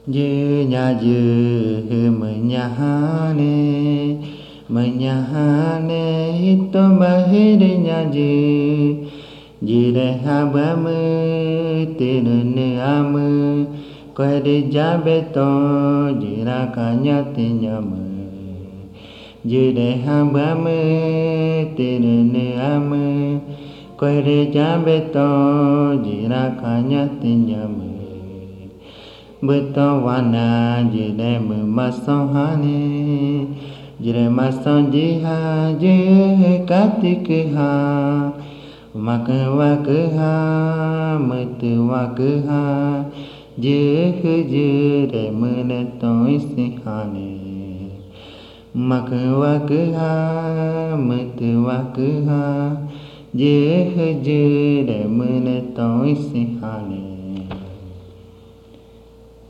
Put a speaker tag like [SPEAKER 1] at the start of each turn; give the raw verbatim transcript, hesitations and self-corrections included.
[SPEAKER 1] Dư nhà dư mơ nhà hane mơ nhà hane hito ma hede nhà dư dư de ha ba mơ te no ne amơ coi de ja be to dư ra cả nhà te nhà mơ dư de ha ba mơ te no ne amơ coi de ja be to dư ra cả nhà te nhà mơ bơ to wana dư de mơ ma so hane dư de ma so dư ha dư ca ti cơ ha ma cơ wa cơ ha mơ tu wa cơ ha dư hư dư de mơ ne toi si hane ma cơ wa cơ ha mơ tu wa cơ ha dư hư dư de mơ ne toi si hane